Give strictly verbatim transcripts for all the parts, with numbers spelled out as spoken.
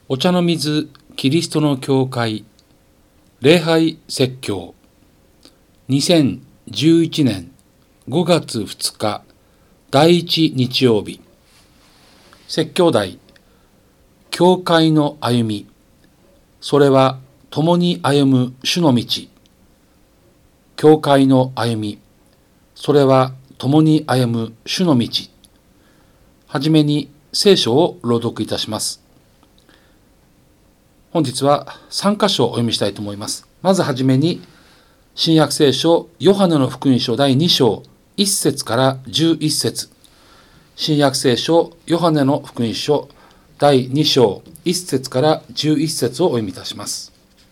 お茶の水キリストの教会礼拝説教にせんじゅういちねんごがつふつか第一日曜日、説教題教会の歩み、それは共に歩む主の道。教会の歩み、それは共に歩む主の道。はじめに聖書を朗読いたします。本日はさん箇所お読みしたいと思います。まずはじめに、新約聖書ヨハネの福音書だいに章いっ節からじゅういっ節。新約聖書ヨハネの福音書だいに章いっ節からじゅういっ節をお読みいたします。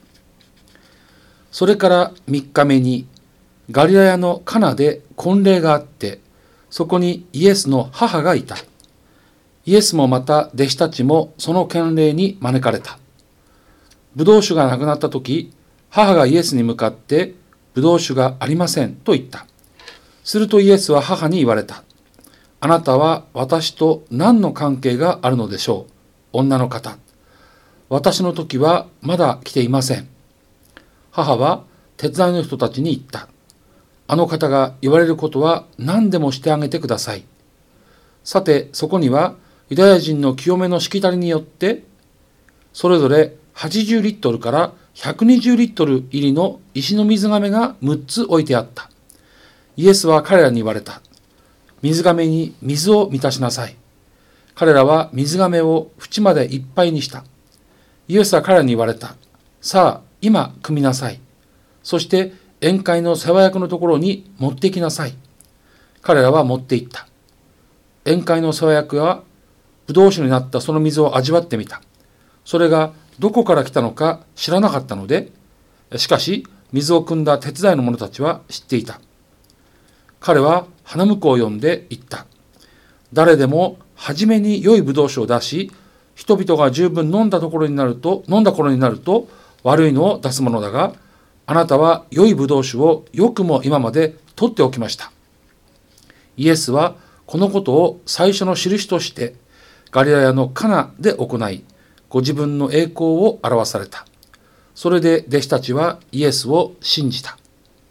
それからみっかめに、ガリラヤのカナで婚礼があって、そこにイエスの母がいた。イエスもまた弟子たちもその婚礼に招かれた。ブドウ酒がなくなったとき、母がイエスに向かって、ブドウ酒がありませんと言った。するとイエスは母に言われた。あなたは私と何の関係があるのでしょう、女の方。私の時はまだ来ていません。母は手伝いの人たちに言った。あの方が言われることは何でもしてあげてください。さて、そこにはユダヤ人の清めのしきたりによって、それぞれはちじゅうリットルからひゃくにじゅうリットル入りの石の水甕がむっつ置いてあった。イエスは彼らに言われた。水甕に水を満たしなさい。彼らは水甕を縁までいっぱいにした。イエスは彼らに言われた。さあ、今汲みなさい。そして宴会の世話役のところに持って行きなさい。彼らは持って行った。宴会の世話役はブドウ酒になったその水を味わってみた。それがどこから来たのか知らなかったので、しかし水を汲んだ手伝いの者たちは知っていた。彼は花婿を呼んで言った。誰でも初めに良いブドウ酒を出し、人々が十分飲んだところになると、飲んだ頃になると悪いのを出すものだが、あなたは良いブドウ酒をよくも今まで取っておきました。イエスはこのことを最初の印としてガリラヤのカナで行い、ご自分の栄光を表された。それで弟子たちはイエスを信じた。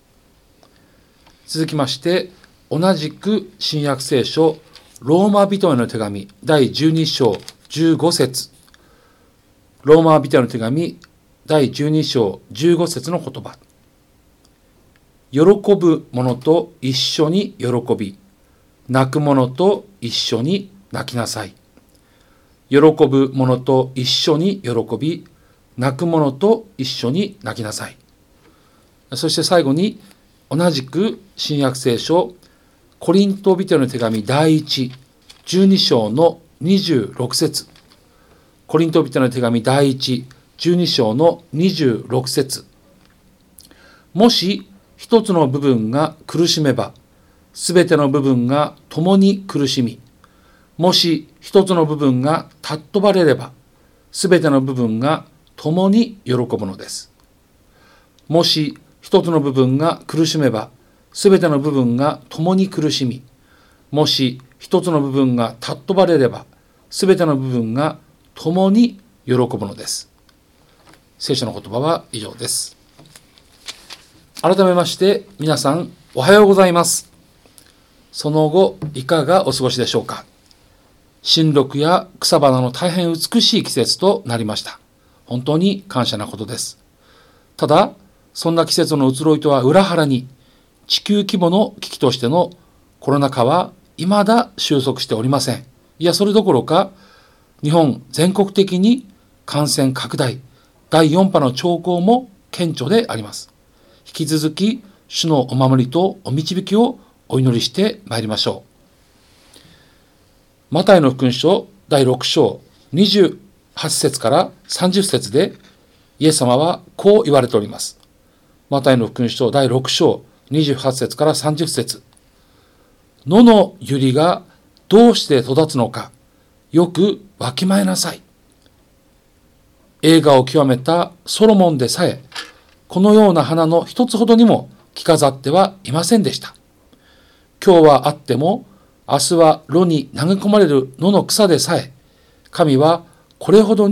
続きまして、同じく新約聖書ローマ人への手紙だいじゅうに章じゅうご節。ローマ人への手紙だいじゅうに章じゅうご節の言葉。喜ぶ者と一緒に喜び、泣く者と一緒に泣きなさい。喜ぶ者と一緒に喜び、泣く者と一緒に泣きなさい。そして最後に、同じく新約聖書コリント人への手紙だいいち、じゅうに章のにじゅうろく節。コリント人への手紙だいいち、じゅうに章のにじゅうろく節。もし一つの部分が苦しめば、すべての部分が共に苦しみ、もし一つの部分が尊ばれれば、すべての部分が共に喜ぶのです。もし一つの部分が苦しめば、すべての部分が共に苦しみ、もし一つの部分が尊ばれれば、すべての部分が共に喜ぶのです。聖書の言葉は以上です。改めまして皆さんおはようございます。その後いかがお過ごしでしょうか。新緑や草花の大変美しい季節となりました。本当に感謝なことです。ただ、そんな季節の移ろいとは裏腹に、地球規模の危機としてのコロナ禍は未だ収束しておりません。いや、それどころか、日本全国的に感染拡大、だいよん波の兆候も顕著であります。引き続き、主のお守りとお導きをお祈りしてまいりましょう。マタイの福音書だいろく章にじゅうはち節からさんじゅう節でイエス様はこう言われております。マタイの福音書だいろく章にじゅうはち節からさんじゅう節。野の百合がどうして育つのか、よくわきまえなさい。栄華を極めたソロモンでさえ、このような花の一つほどにも着飾ってはいませんでした。今日はあっても、明日は炉に投げ込まれる野の草でさえ、神はこれほどに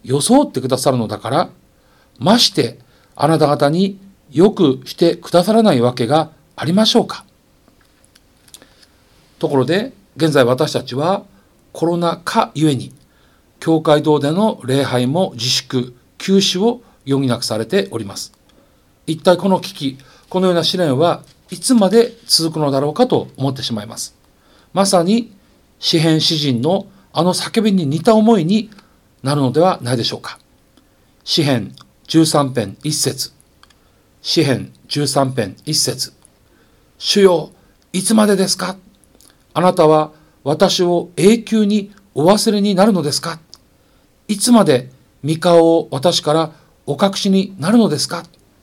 装ってくださるのだから、ましてあなた方によくしてくださらないわけがありましょうか。ところで、現在私たちはコロナ禍ゆえに、教会堂での礼拝も自粛、休止を余儀なくされております。一体この危機、このような試練はいつまで続くのだろうかと思ってしまいます。まさに詩編詩人のあの叫びに似た思いになるのではないでしょうか。詩編じゅうさん編いっ節、詩編じゅうさん編いっ節、主よ、いつまでですか。あなたは私を永久にお忘れになるのですか。いつまで御顔を私からお隠しになるのですか。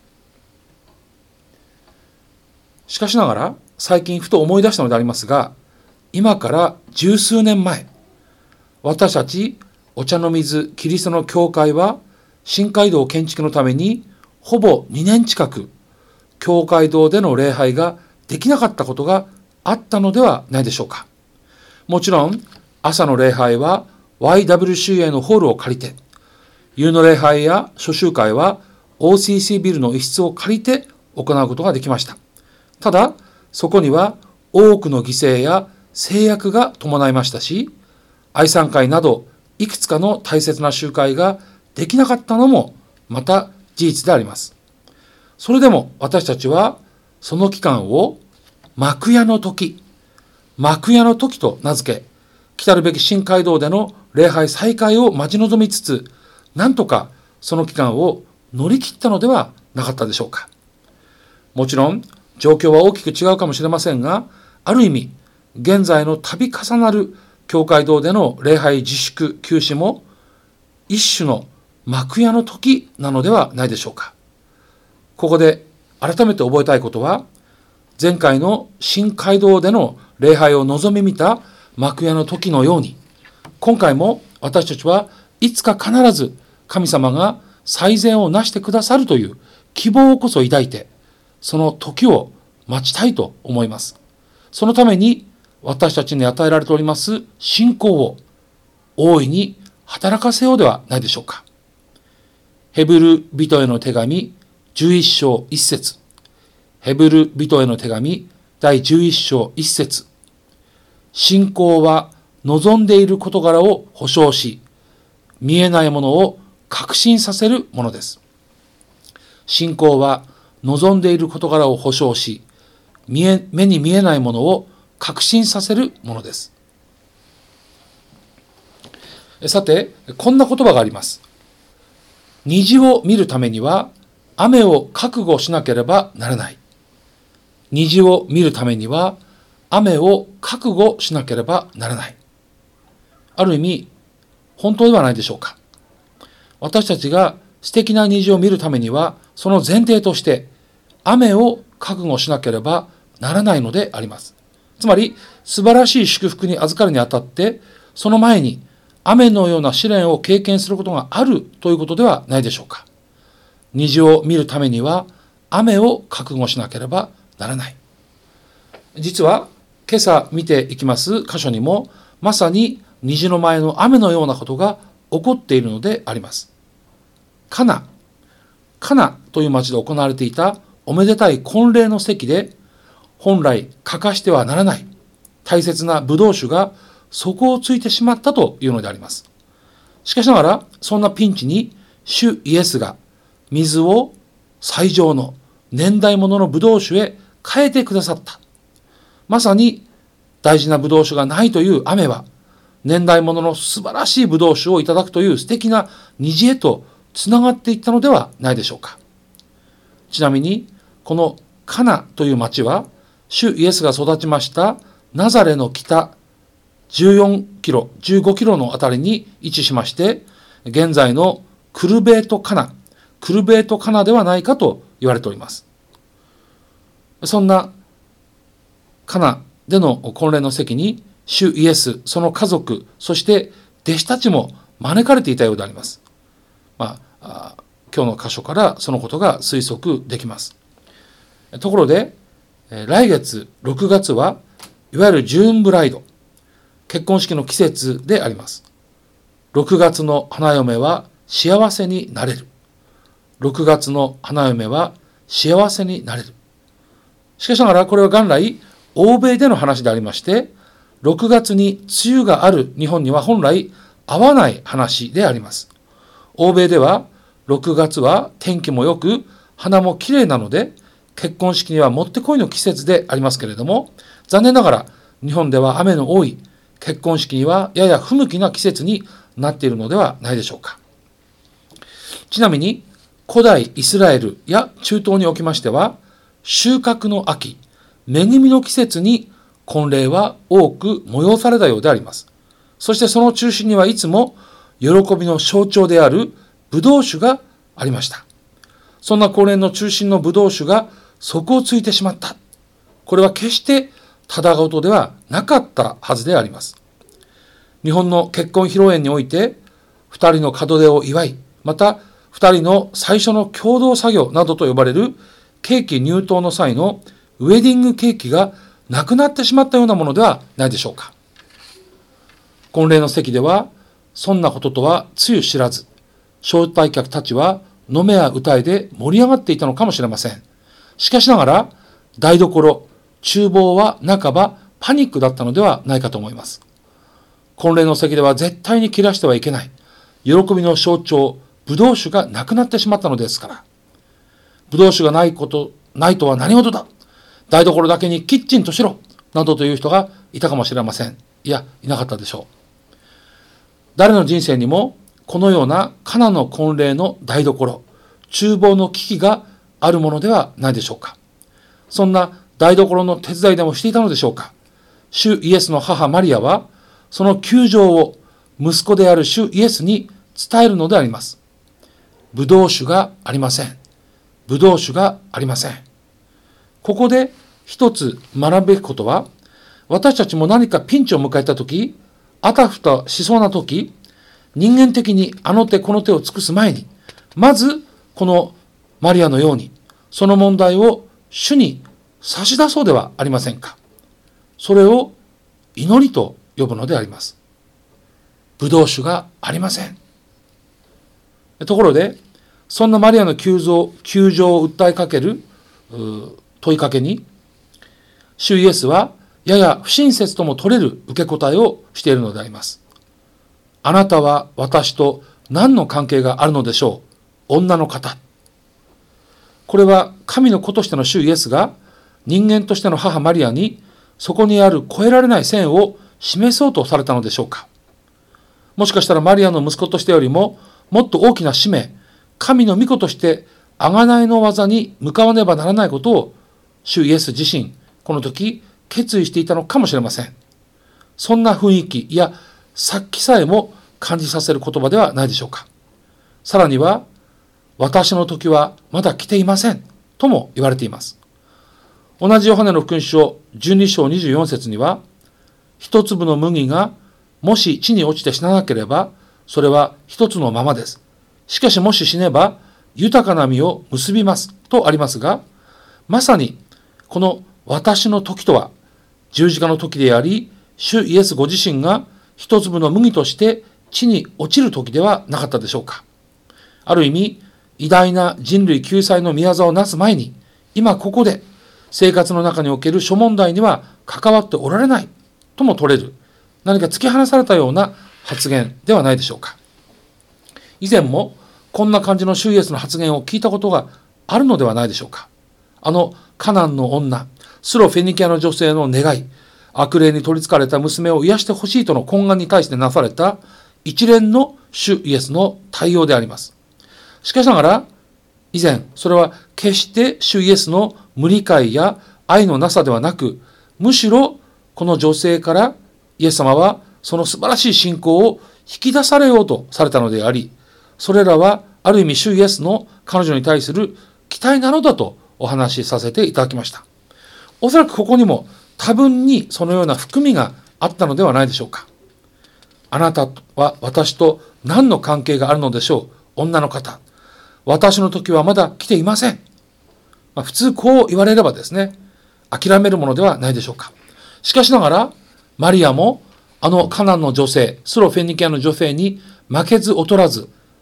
しかしながら、最近ふと思い出したのでありますが、今から十数年前、私たちお茶の水キリストの教会は新街道建築のためにほぼにねん近く教会堂での礼拝ができなかったことがあったのではないでしょうか。もちろん朝の礼拝は ワイダブリューシーエー のホールを借りて、夕の礼拝や初集会は オーシーシー ビルの一室を借りて行うことができました。ただそこには多くの犠牲や制約が伴いましたし、愛賛会などいくつかの大切な集会ができなかったのもまた事実であります。それでも私たちはその期間を幕屋の時、幕屋の時と名付け、来るべき新街道での礼拝再開を待ち望みつつ、なんとかその期間を乗り切ったのではなかったでしょうか。もちろん状況は大きく違うかもしれませんが、ある意味現在の度重なる教会堂での礼拝自粛休止も一種の幕屋の時なのではないでしょうか。ここで改めて覚えたいことは、前回の新街道での礼拝を望み見た幕屋の時のように、今回も私たちはいつか必ず神様が最善をなしてくださるという希望こそ抱いて、その時を待ちたいと思います。そのために私たちに与えられております信仰を大いに働かせようではないでしょうか。ヘブル人への手紙じゅういっ章いち節、ヘブル人への手紙だいじゅういっ章いち節、信仰は望んでいる事柄を保証し、見えないものを確信させるものです。信仰は望んでいる事柄を保証し、見え目に見えないものを確信させるものです。さて、こんな言葉があります。虹を見るためには雨を覚悟しなければならない。虹を見るためには雨を覚悟しなければならない。ある意味、本当ではないでしょうか。私たちが素敵な虹を見るためには、その前提として雨を覚悟しなければならないのであります。つまり、素晴らしい祝福に預かるにあたって、その前に雨のような試練を経験することがあるということではないでしょうか。虹を見るためには雨を覚悟しなければならない。実は今朝見ていきます箇所にも、まさに虹の前の雨のようなことが起こっているのであります。カナ、カナという町で行われていたおめでたい婚礼の席で、本来欠かしてはならない大切なブドウ酒が底をついてしまったというのであります。しかしながら、そんなピンチに主イエスが水を最上の年代物のブドウ酒へ変えてくださった。まさに大事なブドウ酒がないという雨は、年代物の素晴らしいブドウ酒をいただくという素敵な虹へとつながっていったのではないでしょうか。ちなみに、このカナという町は、主イエスが育ちましたナザレの北じゅうよんキロ、じゅうごキロのあたりに位置しまして、現在のクルベートカナ、クルベートカナではないかと言われております。そんなカナでの婚礼の席に、主イエス、その家族、そして弟子たちも招かれていたようであります。まあ、今日の箇所からそのことが推測できます。ところで、来月ろくがつはいわゆるジューンブライド、結婚式の季節であります。ろくがつの花嫁は幸せになれる。ろくがつの花嫁は幸せになれる。しかしながらこれは元来欧米での話でありまして、ろくがつに梅雨がある日本には本来合わない話であります。欧米ではろくがつは天気も良く花もきれいなので、結婚式にはもってこいの季節でありますけれども、残念ながら日本では雨の多い結婚式にはやや不向きな季節になっているのではないでしょうか。ちなみに古代イスラエルや中東におきましては、収穫の秋、恵みの季節に婚礼は多く催されたようであります。そしてその中心にはいつも喜びの象徴であるブドウ酒がありました。そんな婚礼の中心のブドウ酒が底をついてしまった。これは決してただごとではなかったはずであります。日本の結婚披露宴において、二人の門出を祝い、また二人の最初の共同作業などと呼ばれるケーキ入刀の際のウェディングケーキがなくなってしまったようなものではないでしょうか。婚礼の席では、そんなこととはつゆ知らず、招待客たちは飲めや歌いで盛り上がっていたのかもしれません。しかしながら、台所、厨房は半ばパニックだったのではないかと思います。婚礼の席では絶対に切らしてはいけない、喜びの象徴、ブドウ酒がなくなってしまったのですから。ブドウ酒がないこと、ないとは何事だ。台所だけにキッチンとしろ。などという人がいたかもしれません。いや、いなかったでしょう。誰の人生にも、このようなカナの婚礼の台所、厨房の危機があるものではないでしょうか。そんな台所の手伝いでもしていたのでしょうか。主イエスの母マリアは、その窮状を息子である主イエスに伝えるのであります。ブドウ酒がありません。ブドウ酒がありません。ここで一つ学ぶべきことは、私たちも何かピンチを迎えたとき、あたふたしそうなとき、人間的にあの手この手を尽くす前に、まずこのマリアのように、その問題を主に差し出そうではありませんか。それを祈りと呼ぶのであります。ブドウ酒がありません。ところで、そんなマリアの窮状、窮状を訴えかける問いかけに、主イエスはやや不親切とも取れる受け答えをしているのであります。あなたは私と何の関係があるのでしょう、女の方。これは神の子としての主イエスが人間としての母マリアにそこにある越えられない線を示そうとされたのでしょうか。もしかしたらマリアの息子としてよりももっと大きな使命、神の御子として贖いの技に向かわねばならないことを主イエス自身この時決意していたのかもしれません。そんな雰囲気、いや殺気さえも感じさせる言葉ではないでしょうか。さらには、私の時はまだ来ていませんとも言われています。同じヨハネの福音書じゅうに章にじゅうよん節には、一粒の麦がもし地に落ちて死ななければ、それは一つのままです。しかしもし死ねば、豊かな実を結びますとありますが、まさにこの私の時とは、十字架の時であり、主イエスご自身が一粒の麦として地に落ちる時ではなかったでしょうか。ある意味、偉大な人類救済の宮沢をなす前に、今ここで生活の中における諸問題には関わっておられないとも取れる、何か突き放されたような発言ではないでしょうか。以前もこんな感じの主イエスの発言を聞いたことがあるのではないでしょうか。あのカナンの女、スロフェニキアの女性の願い、悪霊に取り憑かれた娘を癒してほしいとの懇願に対してなされた一連の主イエスの対応であります。しかしながら、以前、それは決して主イエスの無理解や愛のなさではなく、むしろこの女性からイエス様はその素晴らしい信仰を引き出されようとされたのであり、それらはある意味主イエスの彼女に対する期待なのだとお話しさせていただきました。おそらくここにも多分にそのような含みがあったのではないでしょうか。あなたは私と何の関係があるのでしょう、女の方。私の時はまだ来ていません。まあ、普通こう言われればですね、諦めるものではないでしょうか。しかしながら、マリアもあのカナンの女性、スロフェニキアの女性に負けず劣らず、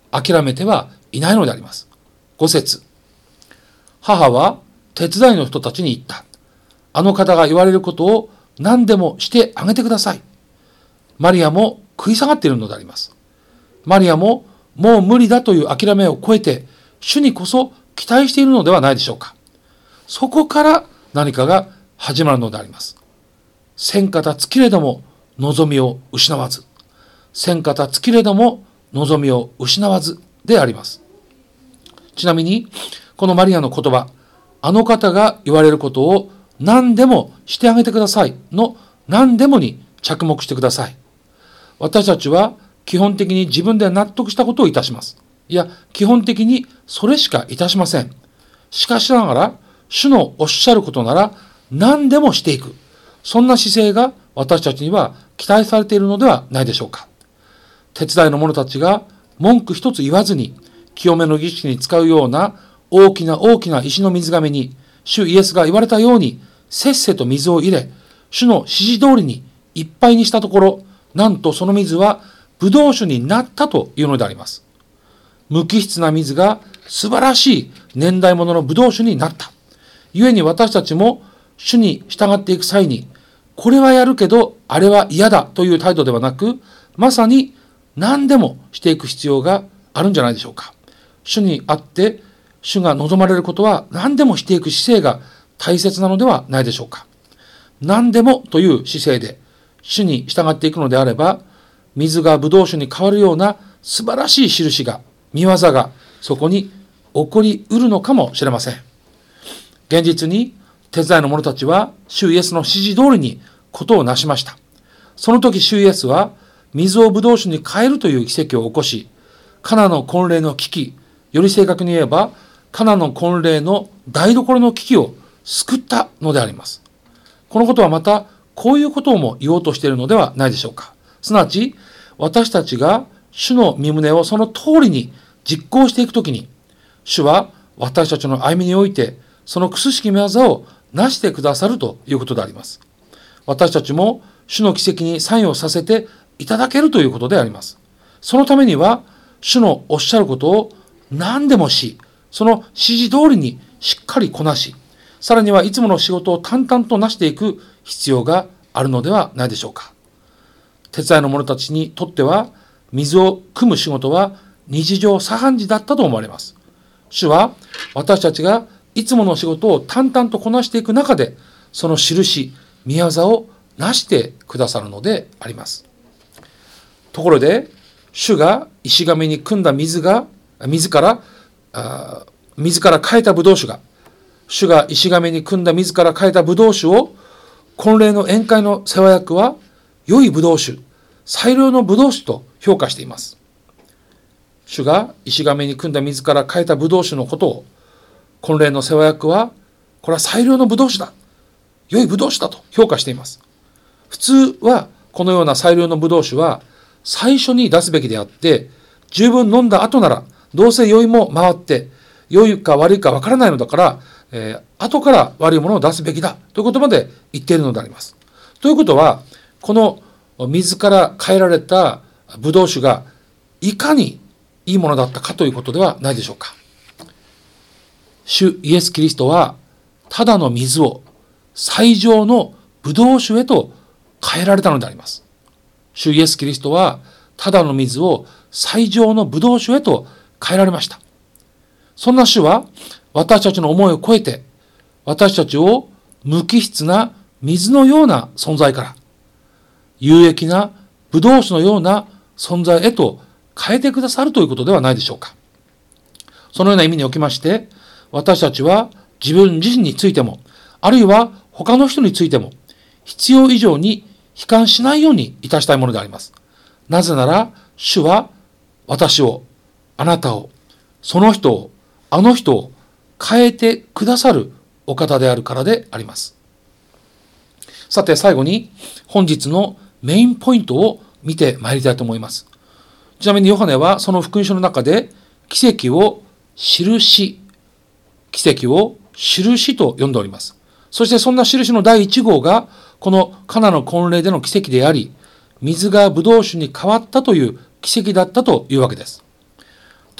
諦めてはいないのであります。ご節。母は手伝いの人たちに言った。あの方が言われることを何でもしてあげてください。マリアも食い下がっているのであります。マリアももう無理だという諦めを超えて、主にこそ期待しているのではないでしょうか。そこから何かが始まるのであります。千肩尽きれども望みを失わず。千肩尽きれども望みを失わずであります。ちなみに、このマリアの言葉、あの方が言われることを何でもしてあげてくださいの何でもに着目してください。私たちは基本的に自分で納得したことをいたします。いや、基本的にそれしかいたしません。しかしながら、主のおっしゃることなら何でもしていく。そんな姿勢が私たちには期待されているのではないでしょうか。手伝いの者たちが文句一つ言わずに、清めの儀式に使うような大きな大きな石の水がめに、主イエスが言われたように、せっせと水を入れ、主の指示通りにいっぱいにしたところ、なんとその水はブドウ酒になったというのであります。無機質な水が素晴らしい年代物のブドウ酒になった。故に私たちも主に従っていく際に、これはやるけど、あれは嫌だという態度ではなく、まさに何でもしていく必要があるんじゃないでしょうか。主にあって、主が望まれることは何でもしていく姿勢が大切なのではないでしょうか。何でもという姿勢で主に従っていくのであれば、水がブドウ酒に変わるような素晴らしい印が、見業がそこに起こりうるのかもしれません。現実に手伝いの者たちは主イエスの指示通りにことをなしました。その時主イエスは水をブドウ酒に変えるという奇跡を起こし、カナの婚礼の危機、より正確に言えばカナの婚礼の台所の危機を救ったのであります。このことはまたこういうことをも言おうとしているのではないでしょうか。すなわち私たちが主の御胸をその通りに実行していくときに、主は私たちの歩みにおいてその苦しき御業をなしてくださるということであります。私たちも主の奇跡に参与させていただけるということであります。そのためには主のおっしゃることを何でもし、その指示通りにしっかりこなし、さらにはいつもの仕事を淡々となしていく必要があるのではないでしょうか。手伝いの者たちにとっては水を汲む仕事は日常茶飯事だったと思われます。主は私たちがいつもの仕事を淡々とこなしていく中で、その印、御業をなしてくださるのであります。ところで、主が石亀に汲んだ水が、水から、あ水から変えたブドウ酒が、主が石亀に汲んだ水から変えたブドウ酒を、婚礼の宴会の世話役は、良いブドウ酒、最良のブドウ酒と評価しています。主が石亀に汲んだ水から変えたブドウ酒のことを、婚礼の世話役は、これは最良のブドウ酒だ、良いブドウ酒だと評価しています。普通は、このような最良のブドウ酒は、最初に出すべきであって、十分飲んだ後なら、どうせ酔いも回って、良いか悪いかわからないのだから、えー、後から悪いものを出すべきだということまで言っているのであります。ということは、この水から変えられたブドウ酒がいかにいいものだったかということではないでしょうか。主イエス・キリストは、ただの水を最上のブドウ酒へと変えられたのであります。主イエス・キリストは、ただの水を最上のブドウ酒へと変えられました。そんな主は、私たちの思いを超えて、私たちを無機質な水のような存在から、有益なブドウ酒のような存在へと変えてくださるということではないでしょうか。そのような意味におきまして、私たちは自分自身についても、あるいは他の人についても、必要以上に悲観しないようにいたしたいものであります。なぜなら、主は私を、あなたを、その人を、あの人を変えてくださるお方であるからであります。さて最後に本日のメインポイントを見てまいりたいと思います。ちなみにヨハネはその福音書の中で奇跡を印、奇跡を印と呼んでおります。そしてそんな印の第一号がこのカナの婚礼での奇跡であり、水がブドウ酒に変わったという奇跡だったというわけです。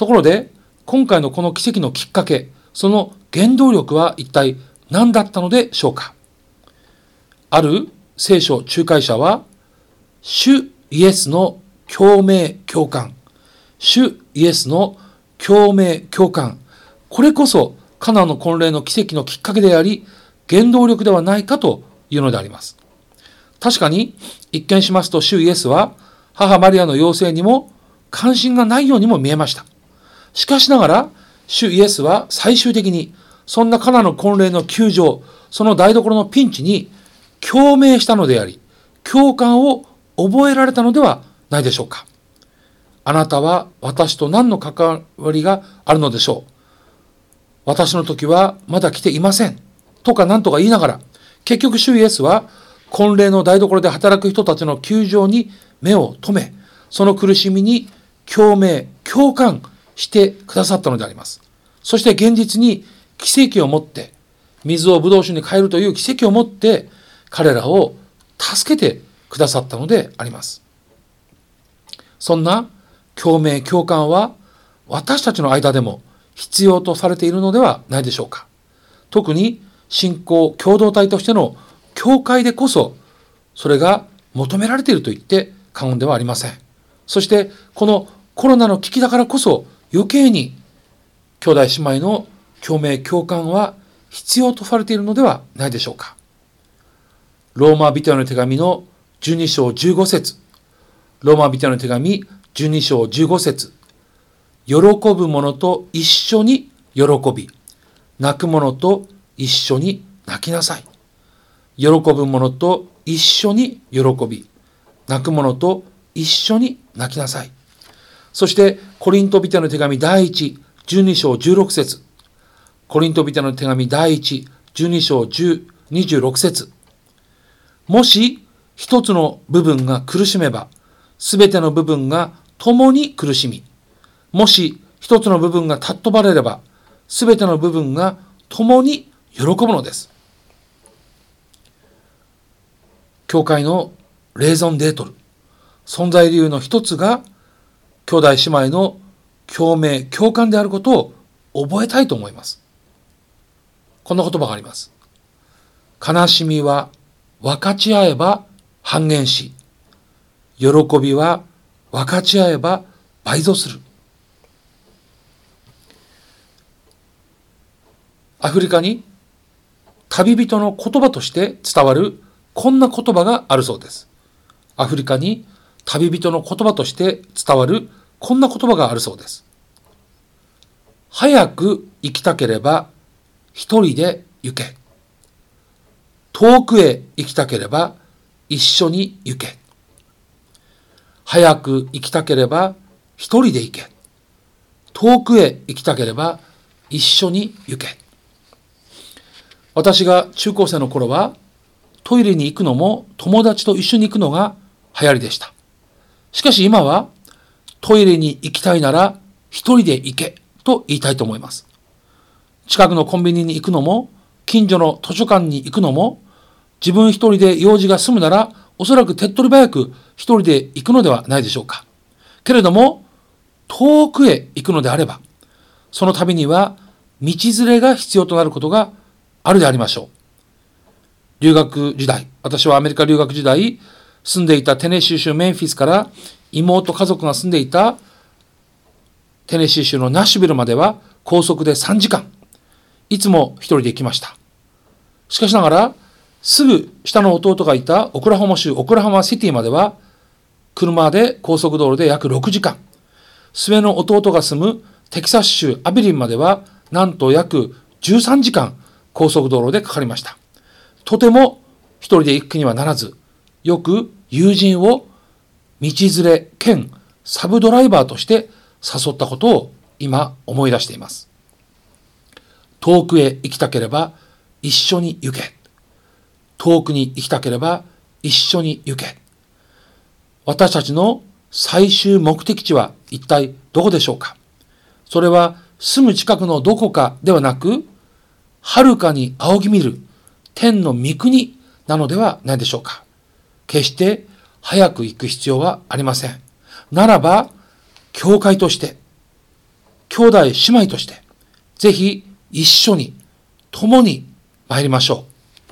ところで、今回のこの奇跡のきっかけ、その原動力は一体何だったのでしょうか。ある聖書仲介者は、主イエスの共鳴共感、主イエスの共鳴共感、これこそカナンの婚礼の奇跡のきっかけであり、原動力ではないかというのであります。確かに一見しますと、主イエスは母マリアの要請にも関心がないようにも見えました。しかしながら、主イエスは最終的にそんなカナンの婚礼の窮状、その台所のピンチに共鳴したのであり、共感を覚えられたのではないでしょうか。あなたは私と何の関わりがあるのでしょう。私の時はまだ来ていません。とか何とか言いながら、結局主イエスは婚礼の台所で働く人たちの窮状に目を留め、その苦しみに共鳴、共感してくださったのであります。そして現実に奇跡をもって、水をブドウ酒に変えるという奇跡をもって、彼らを助けてくださったのであります。そんな共鳴、共感は私たちの間でも必要とされているのではないでしょうか。特に信仰共同体としての教会でこそ、それが求められていると言って過言ではありません。そしてこのコロナの危機だからこそ、余計に兄弟姉妹の共鳴共感は必要とされているのではないでしょうか。ローマ人への手紙のじゅうに章じゅうご節、ローマ人への手紙じゅうに章じゅうご節、喜ぶ者と一緒に喜び、泣く者と一緒に泣きなさい。喜ぶ者と一緒に喜び、泣く者と一緒に泣きなさい。そしてコリント人への手紙第一じゅうに章じゅうろく節、コリント人への手紙第一じゅうに章にじゅうろく節、もし一つの部分が苦しめば、すべての部分が共に苦しみ、もし一つの部分が尊ばれれば、すべての部分が共に喜ぶのです。教会のレーゾンデートル、存在理由の一つが、兄弟姉妹の共鳴、共感であることを覚えたいと思います。こんな言葉があります。悲しみは分かち合えば半減し、喜びは分かち合えば倍増する。アフリカに旅人の言葉として伝わるこんな言葉があるそうです。アフリカに旅人の言葉として伝わるこんな言葉があるそうです。早く行きたければ一人で行け。遠くへ行きたければ一緒に行け。早く行きたければ一人で行け。遠くへ行きたければ一緒に行け。私が中高生の頃はトイレに行くのも友達と一緒に行くのが流行りでした。しかし今はトイレに行きたいなら一人で行けと言いたいと思います。近くのコンビニに行くのも近所の図書館に行くのも自分一人で用事が済むならおそらく手っ取り早く一人で行くのではないでしょうか。けれども遠くへ行くのであればその旅には道連れが必要となることがあるでありましょう。留学時代、私はアメリカ留学時代、住んでいたテネシー州メンフィスから妹家族が住んでいたテネシー州のナッシュビルまでは高速でさんじかん、いつも一人で行きました。しかしながら、すぐ下の弟がいたオクラホマ州オクラホマシティまでは車で高速道路で約ろくじかん、末の弟が住むテキサス州アビリンまではなんと約じゅうさんじかん高速道路でかかりました。とても一人で行く気にはならず、よく友人を道連れ兼サブドライバーとして誘ったことを今思い出しています。遠くへ行きたければ一緒に行け。遠くに行きたければ一緒に行け。私たちの最終目的地は一体どこでしょうか。それは住む近くのどこかではなく、遥かに仰ぎ見る天の御国なのではないでしょうか。決して早く行く必要はありません。ならば、教会として、 兄弟姉妹として、ぜひ一緒に、共に参りましょ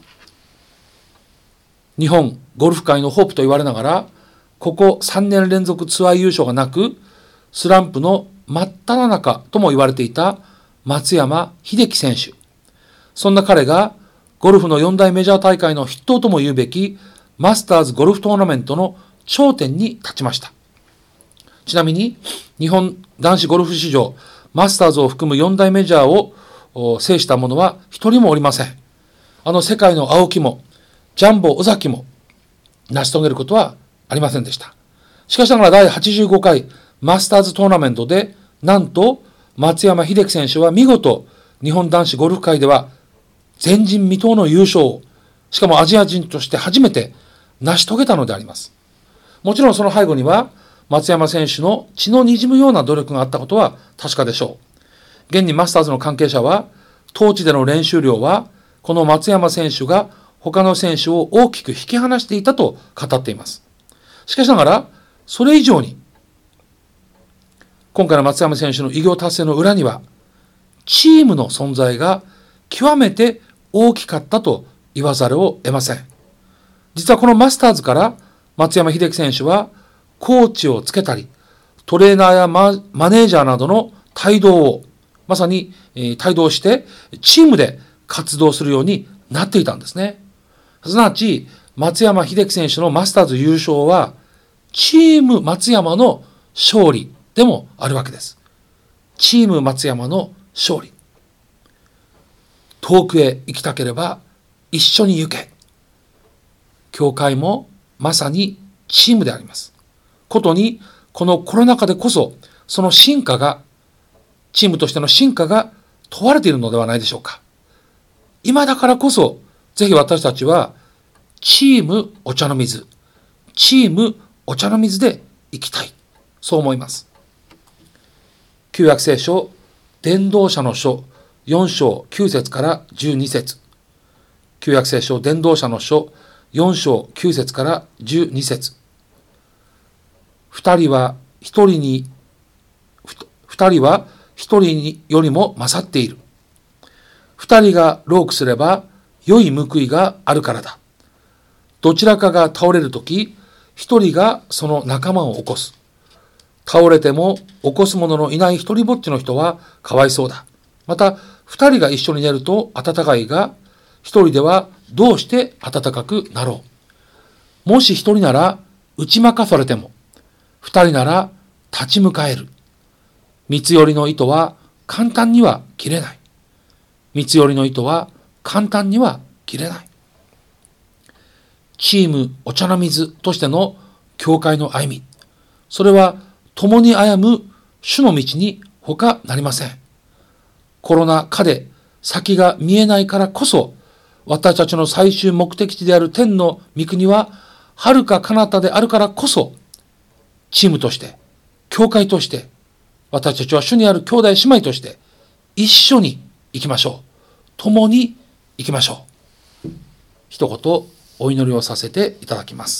う。日本ゴルフ界のホープと言われながら、ここさんねん連続ツアー優勝がなく、スランプの真っ只中とも言われていた松山英樹選手。そんな彼がゴルフの四大メジャー大会の筆頭とも言うべきマスターズゴルフトーナメントの頂点に立ちました。ちなみに日本男子ゴルフ史上マスターズを含む四大メジャーを制した者は一人もおりません。あの世界の青木もジャンボ尾崎も成し遂げることはありませんでした。しかしながらだいはちじゅうごかいマスターズトーナメントでなんと松山英樹選手は見事日本男子ゴルフ界では前人未到の優勝を、しかもアジア人として初めて成し遂げたのであります。もちろんその背後には松山選手の血の滲むような努力があったことは確かでしょう。現にマスターズの関係者は、当地での練習量はこの松山選手が他の選手を大きく引き離していたと語っています。しかしながら、それ以上に、今回の松山選手の偉業達成の裏には、チームの存在が極めて大きかったと言わざるを得ません。実はこのマスターズから松山英樹選手はコーチをつけたり、トレーナーや マ, マネージャーなどの帯同を、まさに、えー、帯同してチームで活動するようになっていたんですね。すなわち松山英樹選手のマスターズ優勝はチーム松山の勝利でもあるわけです。チーム松山の勝利。遠くへ行きたければ一緒に行け。教会もまさにチームであります。ことに、このコロナ禍でこそ、その進化が、チームとしての進化が問われているのではないでしょうか。今だからこそ、ぜひ私たちは、チームお茶の水、チームお茶の水で生きたい。そう思います。旧約聖書、伝道者の書、よん章きゅう節からじゅうに節。旧約聖書、伝道者の書、よん章きゅう節からじゅうに節。二人は一人に、二人は一人によりも勝っている。二人が労苦すれば良い報いがあるからだ。どちらかが倒れるとき、一人がその仲間を起こす。倒れても起こす者のいない一人ぼっちの人はかわいそうだ。また、二人が一緒に寝ると暖かいが、一人ではどうして暖かくなろう。もし一人なら打ち負かされても、二人なら立ち向かえる。三つ折りの糸は簡単には切れない。三つ折りの糸は簡単には切れない。チームお茶の水としての教会の歩み。それは共に歩む主の道に他なりません。コロナ禍で先が見えないからこそ、私たちの最終目的地である天の御国は遥か彼方であるからこそ、チームとして、教会として、私たちは主にある兄弟姉妹として一緒に行きましょう。共に行きましょう。一言お祈りをさせていただきます。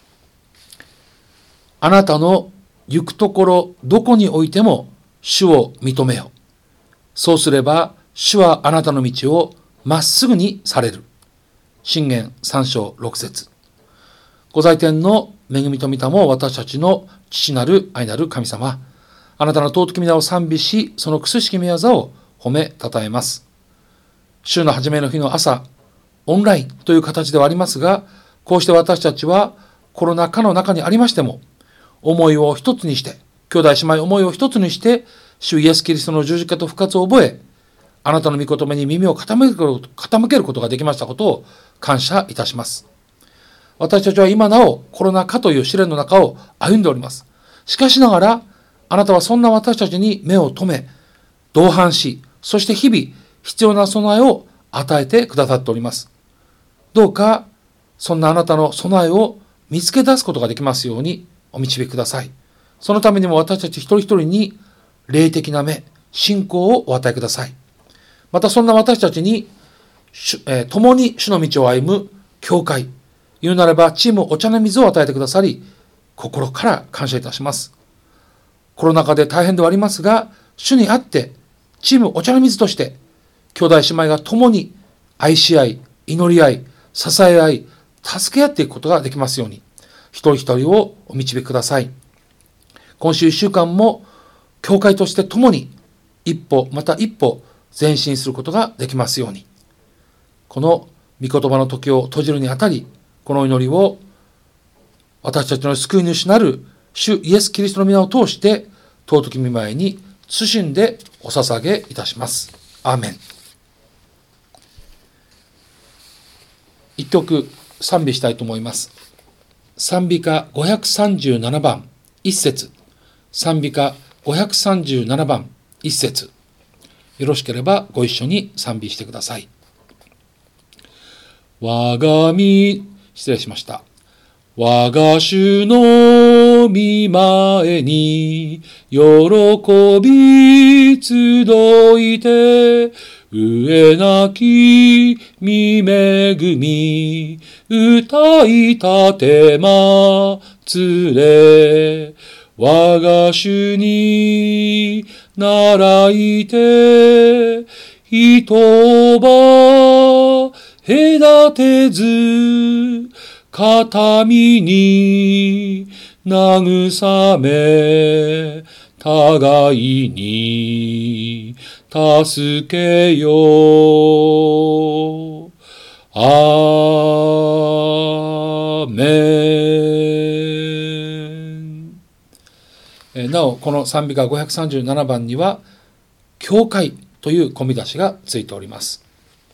あなたの行くところどこにおいても主を認めよ。そうすれば主はあなたの道をまっすぐにされる。箴言さん章ろく節。ご在天の恵みと御霊も私たちの父なる愛なる神様、あなたの尊き皆を賛美し、そのくすしき御業を褒めたたえます。週の初めの日の朝、オンラインという形ではありますが、こうして私たちはコロナ禍の中にありましても、思いを一つにして、兄弟姉妹思いを一つにして、主イエスキリストの十字架と復活を覚え、あなたの御言葉に耳を傾ける、傾けることができましたことを感謝いたします。私たちは今なおコロナ禍という試練の中を歩んでおります。しかしながら、あなたはそんな私たちに目を留め、同伴し、そして日々必要な備えを与えてくださっております。どうか、そんなあなたの備えを見つけ出すことができますようにお導きください。そのためにも私たち一人一人に霊的な目、信仰をお与えください。またそんな私たちに、えー、共に主の道を歩む教会、言うなればチームお茶の水を与えてくださり、心から感謝いたします。コロナ禍で大変ではありますが、 主にあって、チームお茶の水として、兄弟姉妹が共に愛し合い、祈り合い、支え合い、助け合っていくことができますように、一人一人をお導きください。今週一週間も、教会として共に一歩また一歩前進することができますように。この御言葉の時を閉じるにあたり、この祈りを私たちの救い主なる主イエス・キリストの皆を通して、尊き御前に謹んでお捧げいたします。アーメン。一曲賛美したいと思います。賛美歌ごひゃくさんじゅうななばん一節、賛美歌ごひゃくさんじゅうななばん一節、よろしければご一緒に賛美してください。我が身、失礼しました。我が主の御前に喜び集いて、上なき御恵み歌いたてまつれ、我が主に習いて、人ば隔てず片身に慰め、互いに助けよう。アーメン。なお、この賛美歌ごひゃくさんじゅうななばんには、教会という込み出しがついております。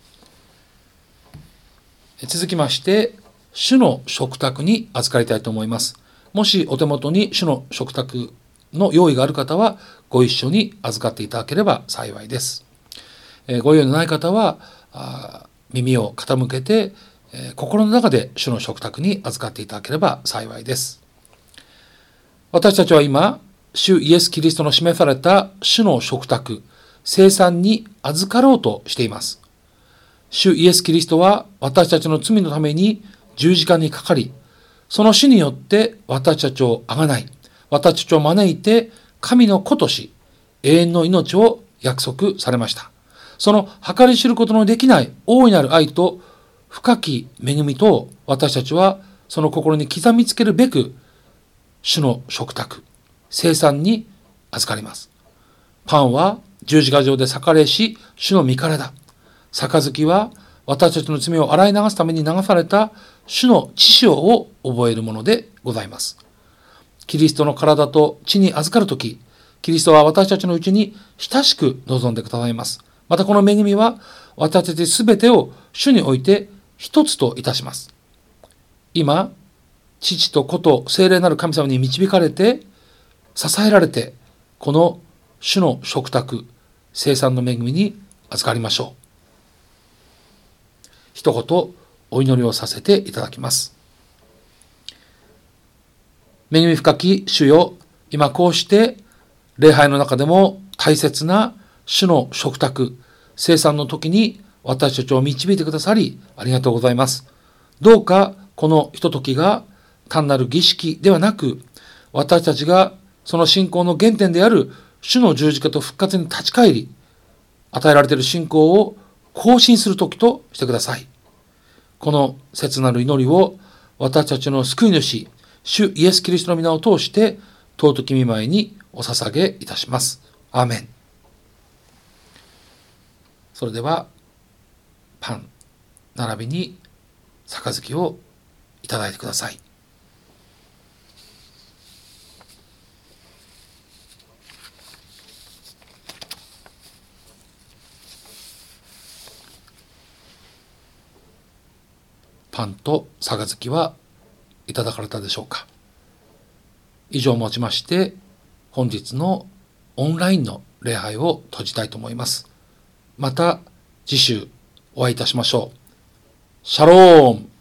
続きまして、主の食卓に預かりたいと思います。もしお手元に主の食卓の用意がある方は、ご一緒に預かっていただければ幸いです。ご用意のない方は、耳を傾けて、心の中で主の食卓に預かっていただければ幸いです。私たちは今、主イエス・キリストの示された主の食卓、聖餐に預かろうとしています。主イエス・キリストは私たちの罪のために十字架にかかり、その死によって私たちをあがない、私たちを招いて神の子とし、永遠の命を約束されました。その計り知ることのできない大いなる愛と深き恵みと、私たちはその心に刻みつけるべく、主の食卓、聖餐に預かります。パンは十字架上で裂かれし主の身体、杯は私たちの罪を洗い流すために流された主の血潮を覚えるものでございます。キリストの体と血に預かるとき、キリストは私たちのうちに親しく望んでくださいます。またこの恵みは私たちすべてを主において一つといたします。今、父と子と聖霊なる神様に導かれて、支えられて、この主の食卓、聖餐の恵みに預かりましょう。一言お祈りをさせていただきます。恵み深き主よ、今こうして礼拝の中でも大切な主の食卓、聖餐の時に私たちを導いてくださりありがとうございます。どうかこのひとときが単なる儀式ではなく、私たちがその信仰の原点である主の十字架と復活に立ち返り、与えられている信仰を更新する時としてください。この切なる祈りを私たちの救い主、主イエス・キリストの皆を通して尊き御前にお捧げいたします。アーメン。それではパン並びに杯をいただいてください。パンと杯はいただかれたでしょうか。以上をもちまして本日のオンラインの礼拝を閉じたいと思います。また次週お会いいたしましょう。シャローム。